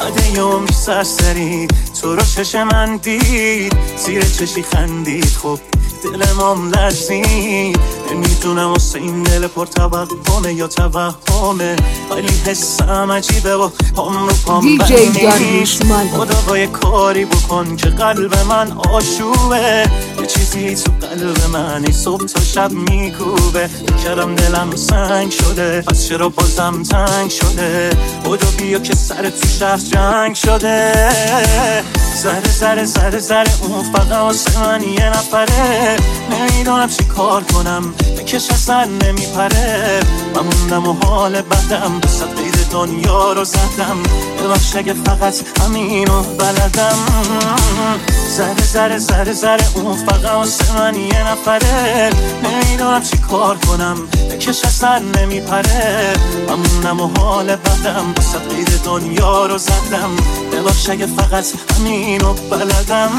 بعد یه عمری سرسری تو رو چش من دید، زیر چشی خندید، خب دلمام لرزید. نمیدونم واسه این دل پر توهمه یا توهمه، ولی حسم عجیبه و پام رو پام بندیش. خدا با یه کاری بکن که قلب من آشوبه، یه چیزی تو قلب من ای صبح تا شب میکوبه. بکرم دلم سنگ شده، پس چرا بازم تنگ شده؟ خدا بیا که سر تو شهر جنگ شده. زره زره زره زره اون فقط واسه من یه نفره، نمیدونم چی کار کنم بکش اصلا نمیپره. من موندم و حال بدم، بسط قید دنیا رو زدم، ببخش اگه فقط همینو بلدم. زره زره زره زره اون فقط واسه من یه نفره، نمیدونم چی کار کنم بکش اصلا نمیپره. من موندم و حال بدم، بسط قید دنیا رو زدم، ببخش اگه فقط همینو بلدم.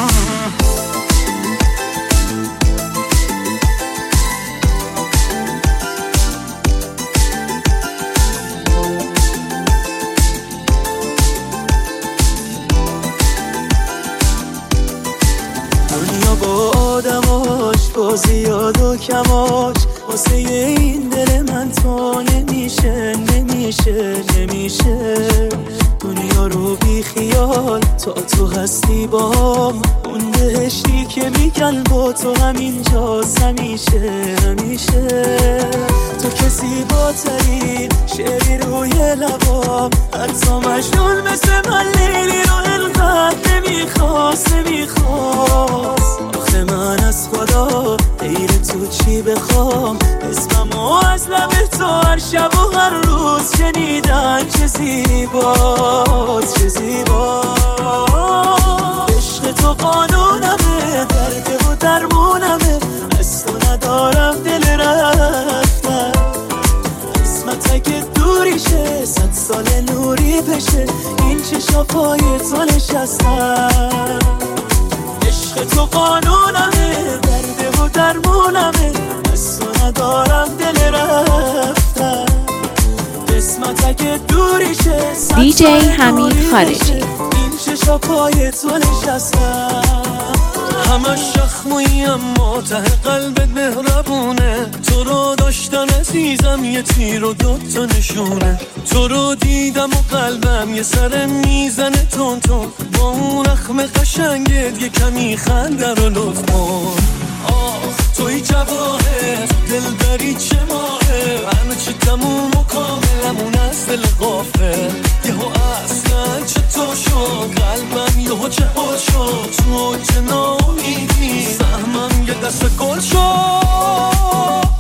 دنیا با آدماش، با زیاد و کماش، واسه این دل من تو نمیشه نمیشه نمیشه. دنیا رو بی خیال تا تو هستی باهم، اون بهشتی که میگن با تو همینجاست همیشه همیشه. تو کسی با ترین شعری روی لبام، حتی مجنون مثل من لیلی رو انقدر نمیخواست نمیخواست. آخه من از خدا غیر تو چی بخوام؟ اسممو از لب تو هر شب و هر روز شنیدن چه زیباست چه زیباست. عشق تو قانونمه، درد و درمونمه، از تو ندارم دل رفتن. قسمت اگه دوری شه، 100 سال نوری بشه، این چشا پای تو نشستن. عشق تو قانونمه، درد و درمونمه، از تو ندارم دل رفتن. قسمت اگه دوری شه، DJ حمید خارجی، این چشا پای تو نشستن. همش شخمویی اما ته قلبت مهربونه، تو رو داشتن عزیزم یه تیر و دوتا نشونه. تو رو دیدم و قلبم یه سر میزنه تون تون، با اون رخم قشنگت یه کمی خنده رو لطف کن. آخ توی جواهر دل بری چه ماهه، همه چی تموم و کاملمون از دل غافه. یهو اصلا چطور شد قلبم یهو چه حال شد، تو چه نامیدی سهمم یه دست گل شد.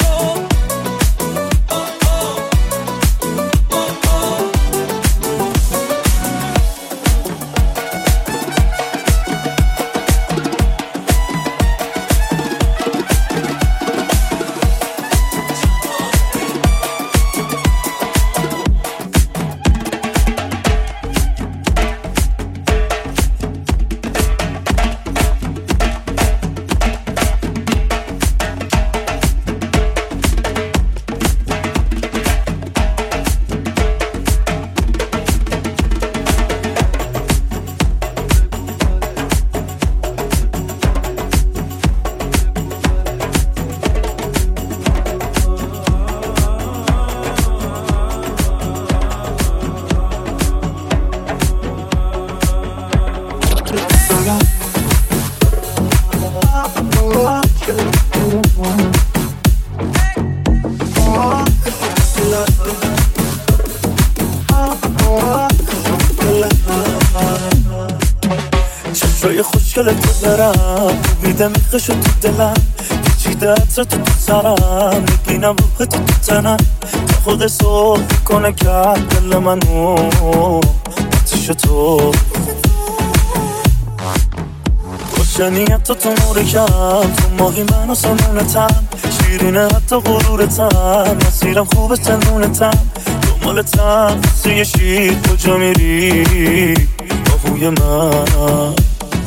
چشای خوشگل تو دارم، بیده میخشو تو دلم، پیچیده عطر تو سرم، میبینم روح تو تنم، تا خود صبح کنه کرد دل منو آتیش تو. روشنیت تو نور کم، تو ماهی من و سمونتم، شیرینه حتی غرورتم، مسیرم خوبه تنونتم، دنبالتم سوی شیر کجا میری آهوی من.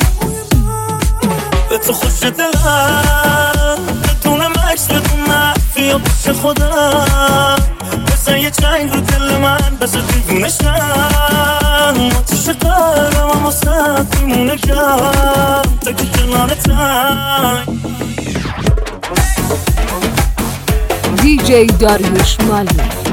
به تو خوش دلم، بدون مکس بدون مخفی یا پیش خودم، واسه یه جنگ رو دل من بذار دیوونشم آتیش قلبم هم واسه میمونه کم تا که کنارتم دیجی داریوش مالی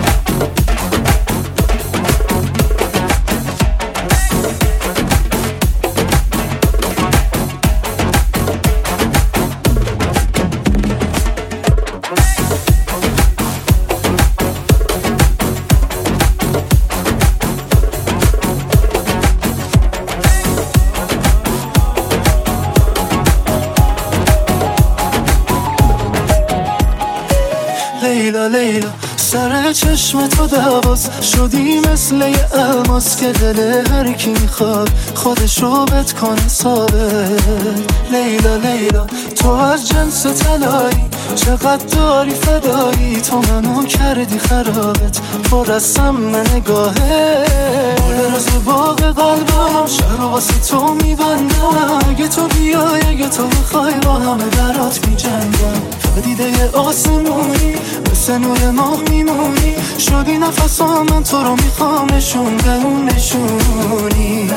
لیلا لیلا سر چشم تو دواز شدی مثل یه الماس که دل هر کی میخواد خودش رو بد کنه ثابت لیلا لیلا تو از جنس طلایی چقدر داری فدایی تو منو کردی خرابت پر از سم نگاهه رز باغ قلبم شهر واسه تو میبندم اگه تو بیای اگه تو بخوای با همه برات میجنگم تو دیده آسمونی مثل نور ماه میمونی شدی نفسام من تو رو میخوام نشون به اون نشونی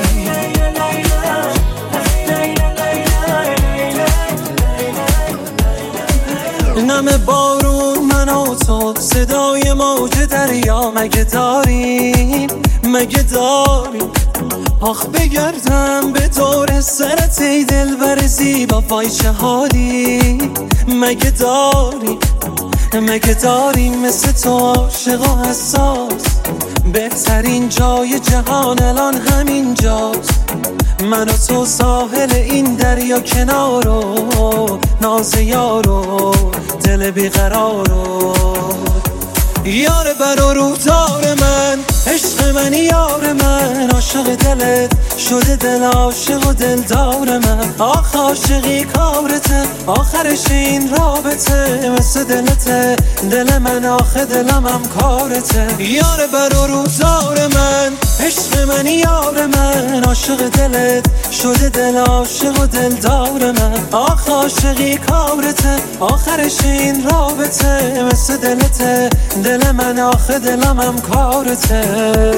نم بارون من و تو صدای موج دریا مگه داریم آخ بگردم به دور سرت ای دلبر زیبا وای چه حالی مگه داریم مثل تو عاشق و حساس بهترین جای جهان الان همین جاست من و تو ساحل این دریا کنارو ناز یارو دل بیقرارو یار بر و روزار من عشق من یار من عاشق دلت شده دل عاشق و دلدار من آخ عاشقی کارته آخرش این رابطه مثل دلته دل من آخه دلم هم کارته یار بر و روزار من عشق من یار من عاشق دلت شده دل عاشق و دلدار من آخ عاشقی کارته آخرش این رابطه مثل دلته دل من آخه دلم هم کارته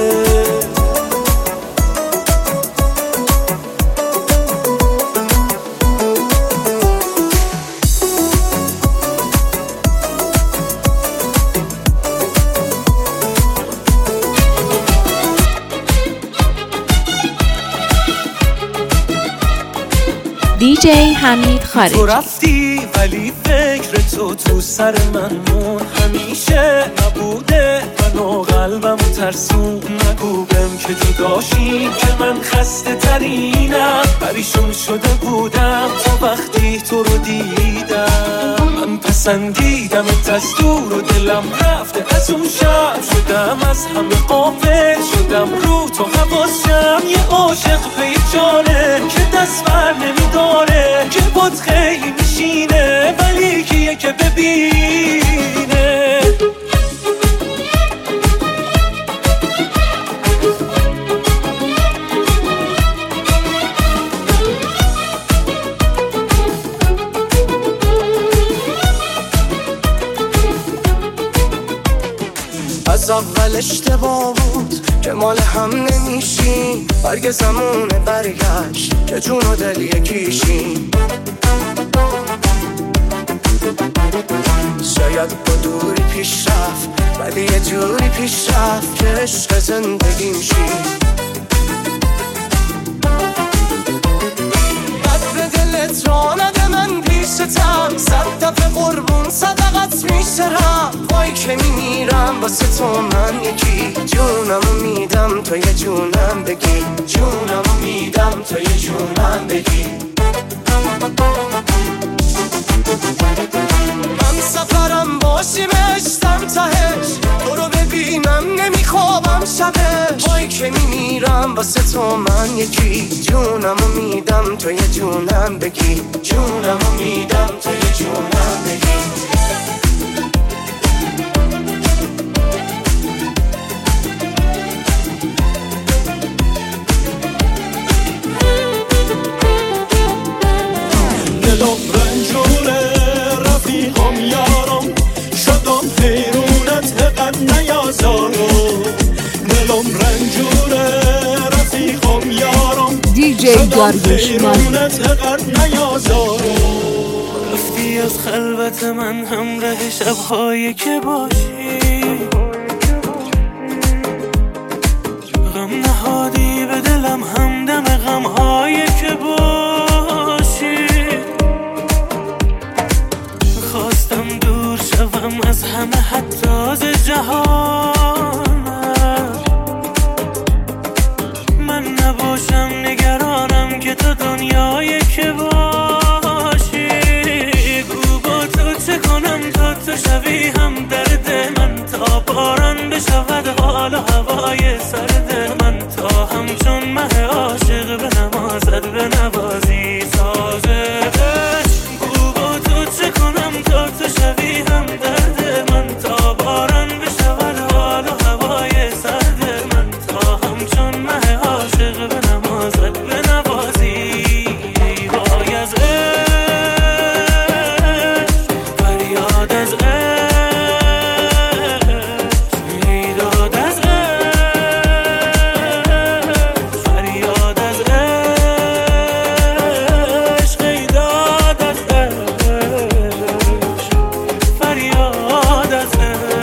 دیجی حمید خارجی تو رفتی ولی فکر تو سر من مون همیشه نبوده من و قلبم ترسون نگو بهم که جداشیم که من خسته ترینم پریشون شده بودم تا وقتی تو رو دیدم من پسندیدمت از دور و دلم رفته از اون شب شدم از همه غافل شدم رو تو حواسم یه عاشق به جانه که دست بر نمیداره که باد خیلی میشینه ولی کیه که ببینه از اول اشتباه بود که مال هم نمیشیم برگ زمونه برگشت که جون و دل یکیشیم شاید با دوری پیش رفت ولی یه جوری پیش رفت که عشق زندگیم شیم بد به دلت را نده من پیشتم صد دفعه قربون صدقت میشرم وای که میمیرم واسه تو من یکی جونمو میدم تو یه جونم بگی جونمو میدم تو یه جونم بگی من سفرم باشی بشتم تهش تو رو ببینم نمیخوابم شبه وای که میمیرم واسه تو من یکی جونمو میدم تو یه جونم بگی جونمو میدم تو یه جونم بگی دلم رنجونه رفیقم یارم شدم حیرونت حقن نیازم داریوش مالی. رفتی از خلوت من همراه شب‌هایی که باشی، غم نهادی به دلم همدم غم‌هایی که باشی. خواستم دور شوم از همه حتی از جهانم، من نباشم نگرانم که تو دنیایی که باشی. گو با تو چه کنم تا تو شوی هم درد من، تا باران بشود حال و هوای سرد من، تا همچون مه عاشق به نمازت به نوازی سازش. گو با تو چه کنم تا تو شوی هم درد من، تا باران بشود حال و هوای سرد من، تا همچون مه عاشق به نمازت به نوازی. وای از عشق، فریاد از عشق، بیداد از عشق، فریاد از عشق، بیداد از عشق، فریاد از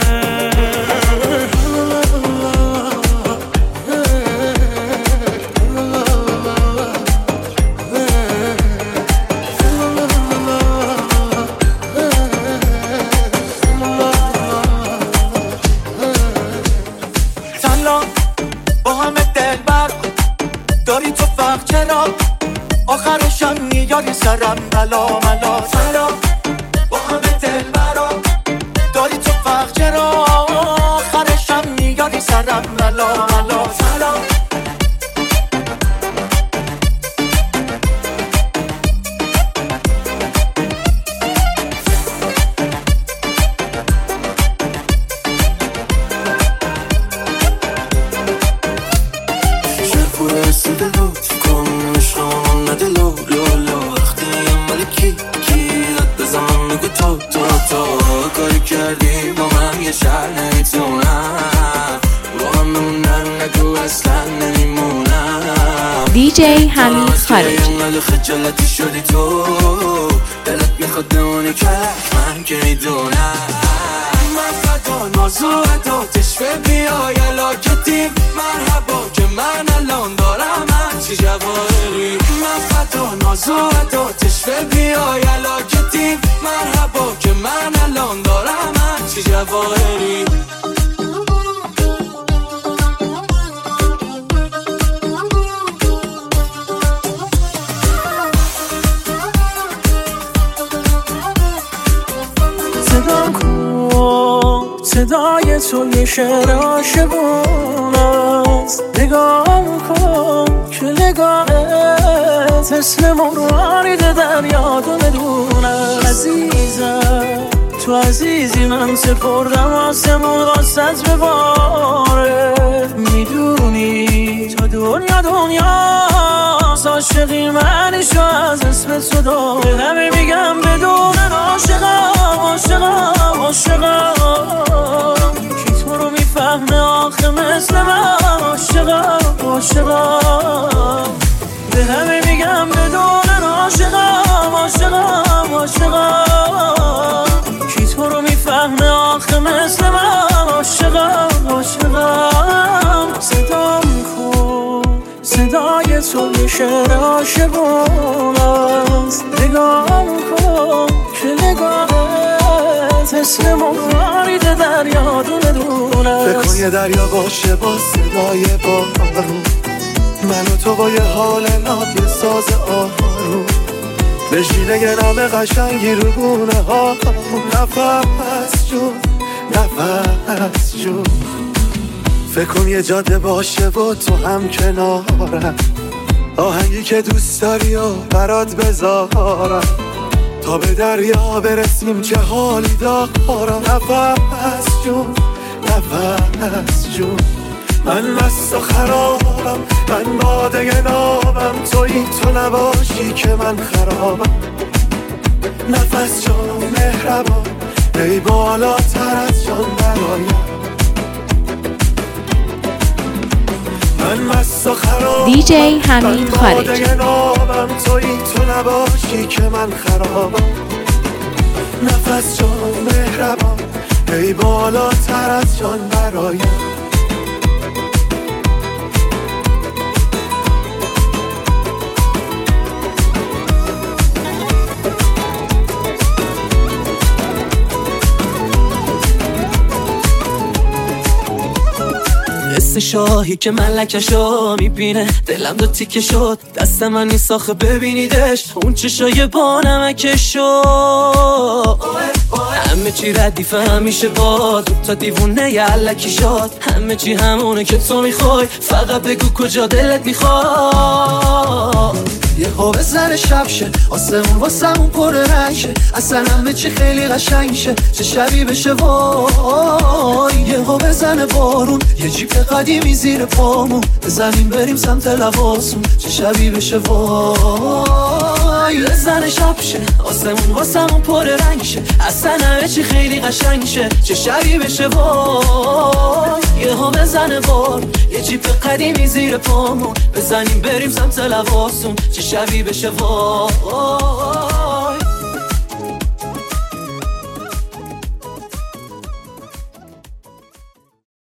سلام با همه دلبر داری تو فرق چرا، آخرشم میاری سرم ملا ملا. سلام با همه دلبر داری تو فرق چرا، آخرشم میاری سرم ملا ملا. سلام کاری کردی با من یه شهر نمیتونم، با هم نگو اصلا نمیمونم. دیجی حمید خارجی. اینقدر خجالتی شدی تو، دلت میخواد بمونی کلک من که میدونم. من فدا نازو عداتش به بیای علاکتیم، مرحبا که من الان دارم هرچی جواهری. من فدا نازو عداتش به بیای علاکتیم، مرحبا که من الان دارم هرچی جواهری. صدا کن صدای تو یه شعر عاشقونه است، نگاه کن که نگاهت مثل مرغ دریا دونه عزیزم. تو عزیزی من سپردم آسمون واسط بباره، میدونی تا دنیاست عاشقی منشو از اسم تو داره. همه میگم بدون عاشقم عاشقم عاشقم، کی تو رو میفهمه آخه مثل من عاشقم عاشقم. به همه میگم بدون عاشقم عاشقم عاشقم، کی تو رو میفهمه آخه مثل من عاشقم عاشقم. صدام کن صدای تو یه شعر عاشقونه است، نگاه کن که نگاهت مثل مرغ دریا دونه است. فکر کن یه دریا باشه با صدای بارون، من و تو با یه حال ناب یه ساز آروم، بشینه یه نام قشنگی رو گونه ها. نفس جون نفس جون، فکر کن یه جاده باشه با تو هم کنارم، آهنگی که دوست داری و برات بذارم، تا به دریا برسیم چه حالی دارم. نفس جون نفس جون، من مست و خرابم، من باده نابم، تویی تو نباشی که من خرابم. نفس جان مهربان، ای بالاتر از جان برایم. من مست و خرابم، دیجی حمید خارجی. بالای نامم تویی، تو نباشی که من خرابم. نفس جان مهربان، ای بالاتر از جان برایم. حس شاهی که ملکشو میبینه، دلم دو تیکه شد، دست من نیست آخه ببینیدش. اون چشای با نمکشو، همه چی ردیفه همیشه باد، تا دیوونه یه علکی شد. همه چی همونه که تو میخوای، فقط بگو کجا دلت میخواد. یه خواب زن شب شه، آسمون واسمون پر رنگ شه، اصلا همه چی خیلی قشنگ شه، چه شبی بشه وای. یه خواب زن بارون، یه جیپ قدیمی زیر پامون، بزنیم بریم سمت لباسون، چه شبی بشه وای. یه زن شب شه، آسمون واسمون پر رنگ شه، اصلا همه چی خیلی قشنگ شه، چه شبی بشه وای. یه خواب زن بارون، یه جیپ قدیمی زیر پامون، بزنیم بریم سمت لباسون، چه شبی بشه وای.